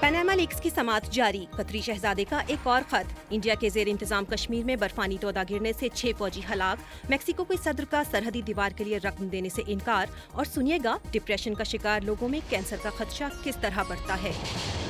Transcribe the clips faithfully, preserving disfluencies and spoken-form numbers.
Panama leaks کی سماعت جاری، قطری شہزادے کا ایک اور خط۔ انڈیا کے زیر انتظام کشمیر میں برفانی تودہ گرنے سے چھ فوجی ہلاک، میکسیکو کے صدر کا سرحدی دیوار کے لیے رقم دینے سے انکار، اور سنیے گا ڈپریشن کا شکار لوگوں میں کینسر کا خدشہ کس طرح بڑھتا ہے۔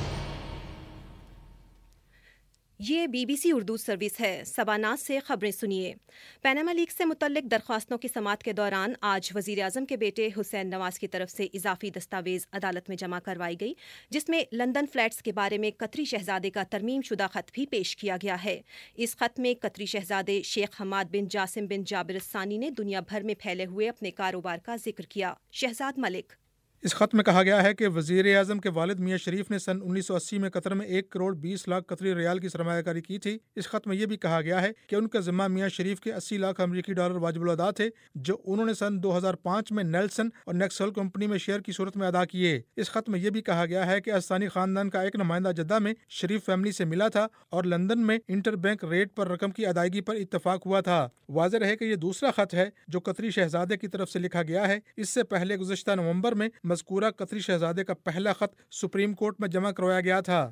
یہ B B C Urdu service ہے، سباناز سے خبریں سنیے۔ پاناما لیکس سے متعلق درخواستوں کی سماعت کے دوران آج وزیر اعظم کے بیٹے حسین نواز کی طرف سے اضافی دستاویز عدالت میں جمع کروائی گئی، جس میں لندن فلیٹس کے بارے میں قطری شہزادے کا ترمیم شدہ خط بھی پیش کیا گیا ہے۔ اس خط میں قطری شہزادے شیخ حماد بن جاسم بن جابر الثانی نے دنیا بھر میں پھیلے ہوئے اپنے کاروبار کا ذکر کیا۔ شہزاد ملک: اس خط میں کہا گیا ہے کہ وزیر اعظم کے والد میاں شریف نے سن انیس سو اسی میں قطر میں ایک کروڑ بیس لاکھ قطری ریال کی سرمایہ کاری کی تھی۔ اس خط میں یہ بھی کہا گیا ہے کہ ان کا ذمہ میاں شریف کے اسی لاکھ امریکی ڈالر واجب الادا تھے، جو انہوں نے سن دو ہزار پانچ میں نیلسن اور نیکسل کمپنی میں شیئر کی صورت میں ادا کیے۔ اس خط میں یہ بھی کہا گیا ہے کہ الثانی خاندان کا ایک نمائندہ جدہ میں شریف فیملی سے ملا تھا اور لندن میں انٹر بینک ریٹ پر رقم کی ادائیگی پر اتفاق ہوا تھا۔ واضح رہے کہ یہ دوسرا خط ہے جو قطری شہزادے کی طرف سے لکھا گیا ہے۔ اس سے پہلے گزشتہ نومبر میں مذکورہ قطری شہزادے کا پہلا خط سپریم کورٹ میں جمع کروایا گیا تھا۔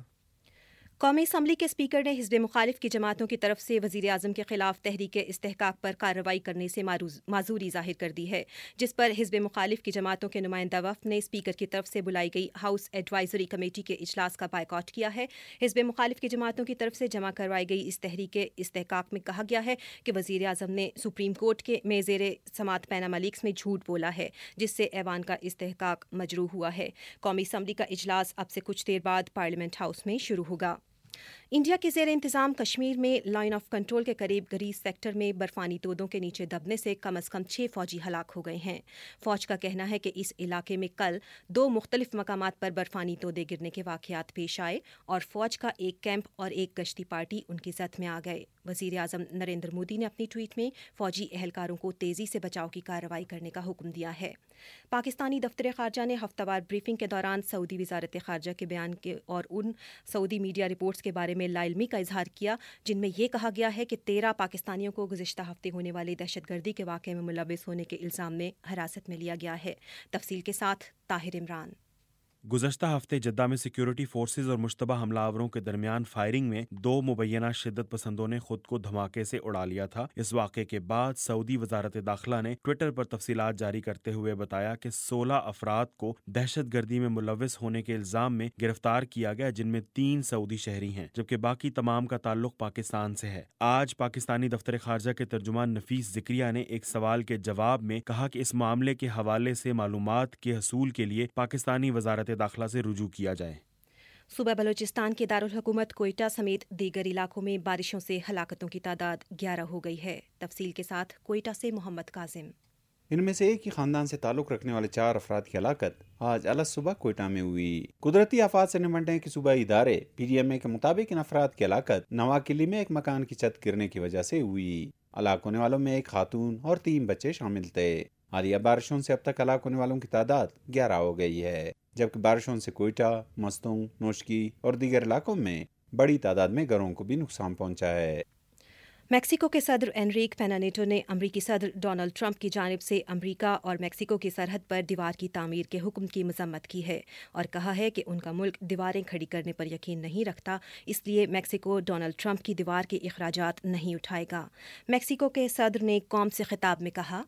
قومی اسمبلی کے اسپیکر نے حزب مخالف کی جماعتوں کی طرف سے وزیر اعظم کے خلاف تحریک استحقاق پر کارروائی کرنے سے معذوری ظاہر کر دی ہے، جس پر حزب مخالف کی جماعتوں کے نمائندہ وفد نے اسپیکر کی طرف سے بلائی گئی ہاؤس ایڈوائزری کمیٹی کے اجلاس کا بائیکاٹ کیا ہے۔ حزب مخالف کی جماعتوں کی طرف سے جمع کروائی گئی اس تحریک استحقاق میں کہا گیا ہے کہ وزیر اعظم نے سپریم کورٹ کے میں زیر سماعت پاناما لیکس میں جھوٹ بولا ہے، جس سے ایوان کا استحقاق مجروح ہوا ہے۔ قومی اسمبلی کا اجلاس اب سے کچھ دیر بعد پارلیمنٹ ہاؤس میں شروع ہوگا۔ انڈیا کے زیر انتظام کشمیر میں لائن آف کنٹرول کے قریب گریز سیکٹر میں برفانی تودوں کے نیچے دبنے سے کم از کم چھ فوجی ہلاک ہو گئے ہیں۔ فوج کا کہنا ہے کہ اس علاقے میں کل دو مختلف مقامات پر برفانی تودے گرنے کے واقعات پیش آئے اور فوج کا ایک کیمپ اور ایک گشتی پارٹی ان کی زد میں آ گئے۔ وزیر اعظم نریندر مودی نے اپنی ٹویٹ میں فوجی اہلکاروں کو تیزی سے بچاؤ کی کارروائی کرنے کا حکم دیا ہے۔ پاکستانی دفتر خارجہ نے ہفتہ وار بریفنگ کے دوران سعودی وزارت خارجہ کے بیان کے اور ان سعودی میڈیا رپورٹس کے بارے میں لا علمی کا اظہار کیا جن میں یہ کہا گیا ہے کہ تیرہ پاکستانیوں کو گزشتہ ہفتے ہونے والے دہشت گردی کے واقعے میں ملوث ہونے کے الزام میں حراست میں لیا گیا ہے۔ تفصیل کے ساتھ طاہر عمران۔ گزشتہ ہفتے جدہ میں سیکیورٹی فورسز اور مشتبہ حملہ آوروں کے درمیان فائرنگ میں دو مبینہ شدت پسندوں نے خود کو دھماکے سے اڑا لیا تھا۔ اس واقعے کے بعد سعودی وزارت داخلہ نے ٹویٹر پر تفصیلات جاری کرتے ہوئے بتایا کہ سولہ افراد کو دہشت گردی میں ملوث ہونے کے الزام میں گرفتار کیا گیا، جن میں تین سعودی شہری ہیں جبکہ باقی تمام کا تعلق پاکستان سے ہے۔ آج پاکستانی دفتر خارجہ کے ترجمان نفیس ذکریہ نے ایک سوال کے جواب میں کہا کہ اس معاملے کے حوالے سے معلومات کے حصول کے لیے پاکستانی وزارت داخلہ سے رجوع کیا جائے۔ صوبہ بلوچستان کے دارالحکومت کوئٹہ سمیت دیگر علاقوں میں بارشوں سے ہلاکتوں کی تعداد گیارہ ہو گئی ہے۔ تفصیل کے ساتھ کوئٹہ سے محمد کاظم۔ ان میں سے ایک ہی خاندان سے تعلق رکھنے والے چار افراد کی ہلاکت آج الگ صبح کوئٹہ میں ہوئی۔ قدرتی آفات سے نمٹنے کے صوبائی ادارے پی ڈی ایم اے کے مطابق ان افراد کی ہلاکت نواقلی میں ایک مکان کی چھت گرنے کی وجہ سے ہوئی۔ ہلاک ہونے والوں میں ایک خاتون اور تین بچے شامل تھے۔ حالیہ بارشوں سے اب تک ہلاک ہونے والوں کی تعداد گیارہ ہو گئی ہے، جبکہ بارشوں سے کوئٹہ، مستونگ، نوشکی اور دیگر علاقوں میں بڑی تعداد میں گھروں کو بھی نقصان پہنچا ہے۔ میکسیکو کے صدر انریک پینا نیٹو نے امریکی صدر ڈونلڈ ٹرمپ کی جانب سے امریکہ اور میکسیکو کی سرحد پر دیوار کی تعمیر کے حکم کی مذمت کی ہے اور کہا ہے کہ ان کا ملک دیواریں کھڑی کرنے پر یقین نہیں رکھتا، اس لیے میکسیکو ڈونلڈ ٹرمپ کی دیوار کے اخراجات نہیں اٹھائے گا۔ میکسیکو کے صدر نے قوم سے خطاب میں کہا،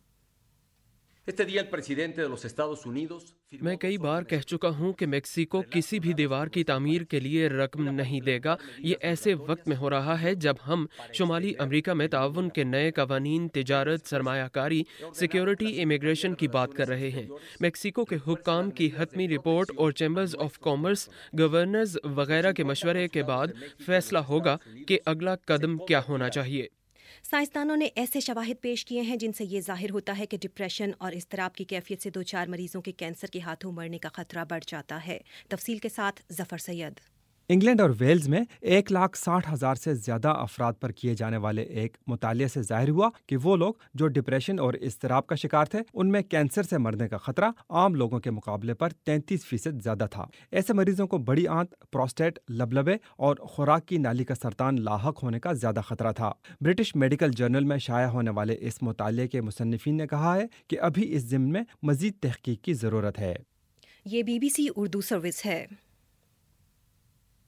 میں کئی بار کہہ چکا ہوں کہ میکسیکو کسی بھی دیوار کی تعمیر کے لیے رقم نہیں دے گا۔ یہ ایسے وقت میں ہو رہا ہے جب ہم شمالی امریکہ میں تعاون کے نئے قوانین، تجارت، سرمایہ کاری، سیکیورٹی، امیگریشن کی بات کر رہے ہیں۔ میکسیکو کے حکام کی حتمی رپورٹ اور چیمبرز آف کامرس، گورنرز وغیرہ کے مشورے کے بعد فیصلہ ہوگا کہ اگلا قدم کیا ہونا چاہیے۔ سائنسدانوں نے ایسے شواہد پیش کیے ہیں جن سے یہ ظاہر ہوتا ہے کہ ڈپریشن اور اضطراب کی کیفیت سے دو چار مریضوں کے کینسر کے ہاتھوں مرنے کا خطرہ بڑھ جاتا ہے۔ تفصیل کے ساتھ ظفر سید۔ انگلینڈ اور ویلز میں ایک لاکھ ساٹھ ہزار سے زیادہ افراد پر کیے جانے والے ایک مطالعے سے ظاہر ہوا کہ وہ لوگ جو ڈپریشن اور اضطراب کا شکار تھے ان میں کینسر سے مرنے کا خطرہ عام لوگوں کے مقابلے پر تینتیس فیصد زیادہ تھا۔ ایسے مریضوں کو بڑی آنت، پروسٹیٹ، لبلبے اور خوراک کی نالی کا سرطان لاحق ہونے کا زیادہ خطرہ تھا۔ برٹش میڈیکل جرنل میں شائع ہونے والے اس مطالعے کے مصنفین نے کہا ہے کہ ابھی اس ضمن میں مزید تحقیق کی ضرورت ہے۔ یہ B B C Urdu service ہے۔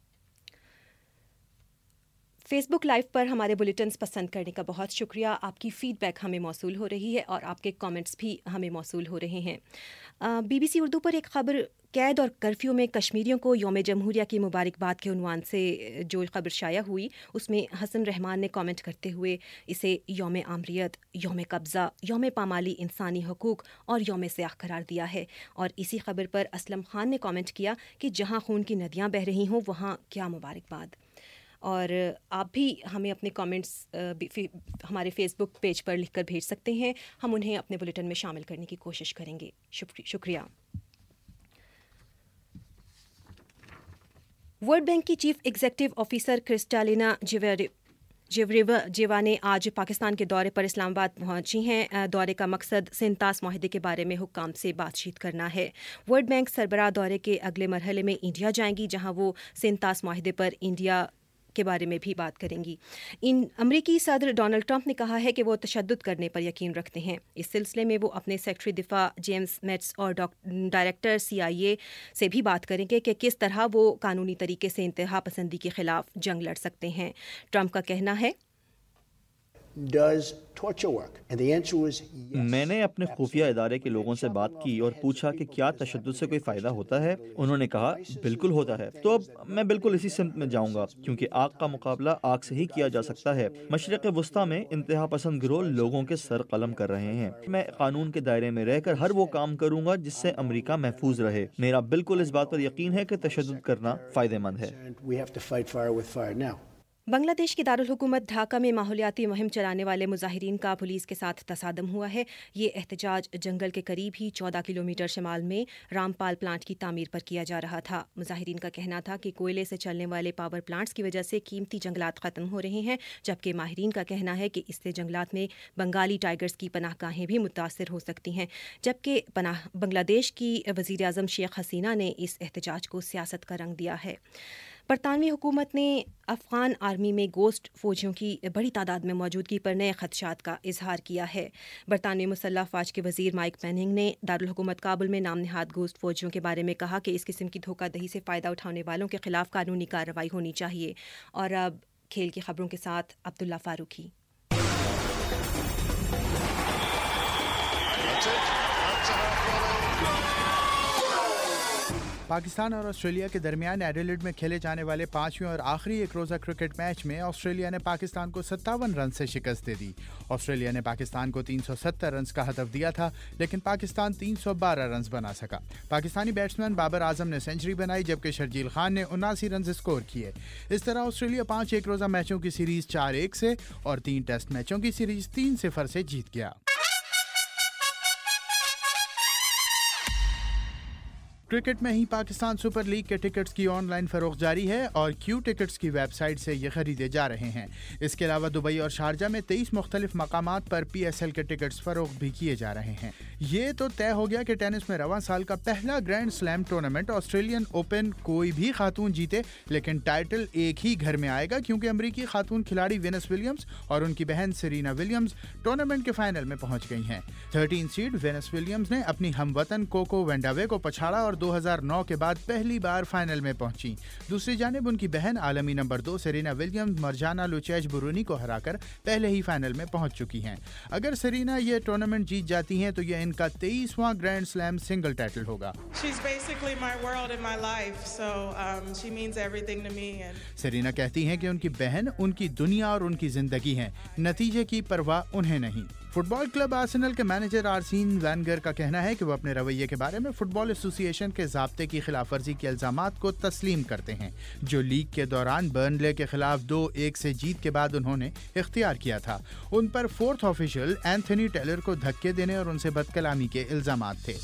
فیس بک لائیو پر ہمارے بلیٹنز پسند کرنے کا بہت شکریہ. آپ کی فیڈ بیک ہمیں موصول ہو رہی ہے اور آپ کے کامنٹس بھی ہمیں موصول ہو رہے ہیں. بی بی سی اردو پر ایک خبر قید اور کرفیو میں کشمیریوں کو یوم جمہوریہ کی مبارکباد کے عنوان سے جو خبر شائع ہوئی اس میں حسن رحمان نے کامنٹ کرتے ہوئے اسے یوم آمریت، یوم قبضہ، یوم پامالی انسانی حقوق اور یوم سیاہ قرار دیا ہے. اور اسی خبر پر اسلم خان نے کامنٹ کیا کہ جہاں خون کی ندیاں بہہ رہی ہوں وہاں کیا مبارکباد. اور آپ بھی ہمیں اپنے کامنٹس ہمارے فیس بک پیج پر لکھ کر بھیج سکتے ہیں، ہم انہیں اپنے بلیٹن میں شامل کرنے کی کوشش کریں گے. شکریہ. ورلڈ بینک کی chief executive officer Kristalina Georgieva جیوا نے آج پاکستان کے دورے پر اسلام آباد پہنچی ہیں. دورے کا مقصد سینتاس معاہدے کے بارے میں حکام سے بات چیت کرنا ہے. ورلڈ بینک سربراہ دورے کے اگلے مرحلے میں انڈیا جائیں گی جہاں وہ سینتاس معاہدے پر انڈیا کے بارے میں بھی بات کریں گی. ان امریکی صدر ڈونلڈ ٹرمپ نے کہا ہے کہ وہ تشدد کرنے پر یقین رکھتے ہیں. اس سلسلے میں وہ اپنے سیکرٹری دفاع جیمز میٹس اور ڈائریکٹر سی آئی اے سے بھی بات کریں گے کہ کس طرح وہ قانونی طریقے سے انتہا پسندی کے خلاف جنگ لڑ سکتے ہیں. ٹرمپ کا کہنا ہے میں نے اپنے خفیہ ادارے کے لوگوں سے بات کی اور پوچھا کہ کیا تشدد سے کوئی فائدہ ہوتا ہے. انہوں نے کہا بالکل ہوتا ہے. تو اب میں بالکل اسی سمت میں جاؤں گا کیونکہ آگ کا مقابلہ آگ سے ہی کیا جا سکتا ہے. مشرق وسطیٰ میں انتہا پسند گروہ لوگوں کے سر قلم کر رہے ہیں. میں قانون کے دائرے میں رہ کر ہر وہ کام کروں گا جس سے امریکہ محفوظ رہے. میرا بالکل اس بات پر یقین ہے کہ تشدد کرنا فائدہ مند ہے. بنگلہ دیش کی دارالحکومت ڈھاکہ میں ماحولیاتی مہم چلانے والے مظاہرین کا پولیس کے ساتھ تصادم ہوا ہے. یہ احتجاج جنگل کے قریب ہی چودہ کلومیٹر شمال میں رامپال پلانٹ کی تعمیر پر کیا جا رہا تھا. مظاہرین کا کہنا تھا کہ کوئلے سے چلنے والے پاور پلانٹس کی وجہ سے قیمتی جنگلات ختم ہو رہے ہیں، جبکہ ماہرین کا کہنا ہے کہ اس سے جنگلات میں بنگالی ٹائیگرز کی پناہ گاہیں بھی متاثر ہو سکتی ہیں. جبکہ پناہ بنگلہ دیش کی وزیر اعظم شیخ حسینہ نے اس احتجاج کو سیاست کا رنگ دیا ہے. برطانوی حکومت نے افغان آرمی میں گوسٹ فوجیوں کی بڑی تعداد میں موجودگی پر نئے خدشات کا اظہار کیا ہے. برطانوی مسلح افواج کے وزیر مائک پیننگ نے دارالحکومت کابل میں نام نہاد گوسٹ فوجیوں کے بارے میں کہا کہ اس قسم کی دھوکہ دہی سے فائدہ اٹھانے والوں کے خلاف قانونی کارروائی ہونی چاہیے. اور اب کھیل کی خبروں کے ساتھ عبداللہ فاروقی. پاکستان اور آسٹریلیا کے درمیان ایڈیلیڈ میں کھیلے جانے والے پانچویں اور آخری ایک روزہ کرکٹ میچ میں آسٹریلیا نے پاکستان کو ستاون رن سے شکست دے دی. آسٹریلیا نے پاکستان کو تین سو ستر رنز کا ہدف دیا تھا لیکن پاکستان تین سو بارہ رنز بنا سکا. پاکستانی بیٹسمین بابر اعظم نے سینچری بنائی جبکہ شرجیل خان نے اناسی رنز اسکور کیے. اس طرح آسٹریلیا پانچ ایک روزہ میچوں کی سیریز چار ایک سے اور تین ٹیسٹ میچوں کی سیریز تین صفر سے جیت گیا. کرکٹ میں ہی پاکستان سپر لیگ کے ٹکٹس کی آن لائن فروخت جاری ہے اور کیو ٹکٹس کی ویب سائٹ سے یہ خریدے جا رہے ہیں. اس کے علاوہ دبئی اور شارجہ میں تیئیس مختلف مقامات پر پی ایس ایل کے ٹکٹس فروخت بھی کیے جا رہے ہیں. یہ تو طے ہو گیا کہ ٹینس میں رواں سال کا پہلا grand slam tournament Australian Open کوئی بھی خاتون جیتے لیکن ٹائٹل ایک ہی گھر میں آئے گا کیونکہ امریکی خاتون کھلاڑی وینس ولیمز اور ان کی بہن سرینا ولیمز ٹورنامنٹ کے فائنل میں پہنچ گئی ہیں. تھرٹین سیڈ وینس ولیمز نے اپنی ہم وطن کوکو وینڈاوے کو پچھاڑا اور دو ہزار نو کے بعد پہلی بار فائنل میں پہنچی. دوسری جانب ان کی بہن عالمی نمبر دو Serena Williams Mirjana Lucic Baroni کو ہرا کر پہلے ہی فائنل میں پہنچ چکی ہیں. اگر سرینا یہ ٹورنامنٹ جیت جاتی ہیں تو یہ ان کا تیئیسواں گرینڈ سلیم سنگل ٹائٹل ہوگا. سرینا کہتی ہیں کہ ان کی بہن ان کی دنیا اور ان کی زندگی ہیں، نتیجے کی پرواہ انہیں نہیں. فٹ بال کلب آرسنل کے مینیجر آرسین وینگر کا کہنا ہے کہ وہ اپنے رویے کے بارے میں فٹ بال ایسوسی ایشن کے ضابطے کی خلاف ورزی کے الزامات کو تسلیم کرتے ہیں جو لیگ کے دوران برنلے کے خلاف دو ایک سے جیت کے بعد انہوں نے اختیار کیا تھا. ان پر فورتھ آفیشل اینتھنی ٹیلر کو دھکے دینے اور ان سے بد کلامی کے الزامات تھے.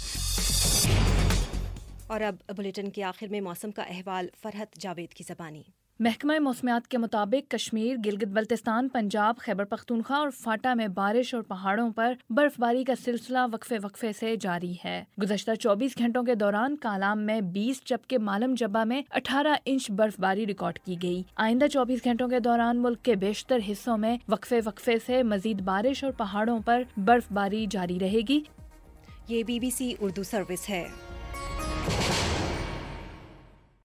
اور اب بلیٹن کے آخر میں موسم کا احوال فرحت جاوید کی زبانی. محکمہ موسمیات کے مطابق کشمیر، گلگت بلتستان، پنجاب، خیبر پختونخوا اور فاٹا میں بارش اور پہاڑوں پر برف باری کا سلسلہ وقفے وقفے سے جاری ہے. گزشتہ چوبیس گھنٹوں کے دوران کالام میں بیس جبکہ مالم جبہ میں اٹھارہ انچ برف باری ریکارڈ کی گئی. آئندہ چوبیس گھنٹوں کے دوران ملک کے بیشتر حصوں میں وقفے وقفے سے مزید بارش اور پہاڑوں پر برف باری جاری رہے گی. یہ B B C Urdu service ہے.